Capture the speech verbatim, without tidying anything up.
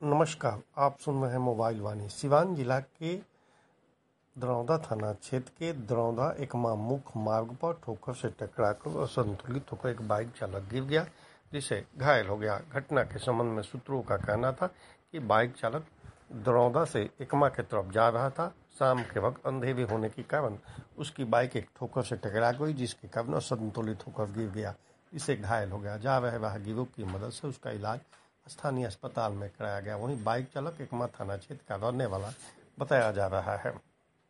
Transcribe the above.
नमस्कार, आप सुन रहे हैं मोबाइल वाणी। सिवान जिला के दरौदा थाना क्षेत्र के दरौदा एकमा मुख्य मार्ग पर ठोकर से टकराकर असंतुलित होकर एक बाइक चालक गिर गया, जिससे घायल हो गया। घटना के संबंध में सूत्रों का कहना था कि बाइक चालक दरौदा से एकमा की तरफ जा रहा था। शाम के वक्त अंधेरे होने के कारण उसकी बाइक एक ठोकर से टकरा गई, जिसके कारण असंतुलित होकर गिर गया, जिससे घायल हो गया। जा रहे राहगीरों की मदद से उसका इलाज स्थानीय अस्पताल में कराया गया। वहीं बाइक चालक एकमा थाना क्षेत्र का रहने वाला बताया जा रहा है।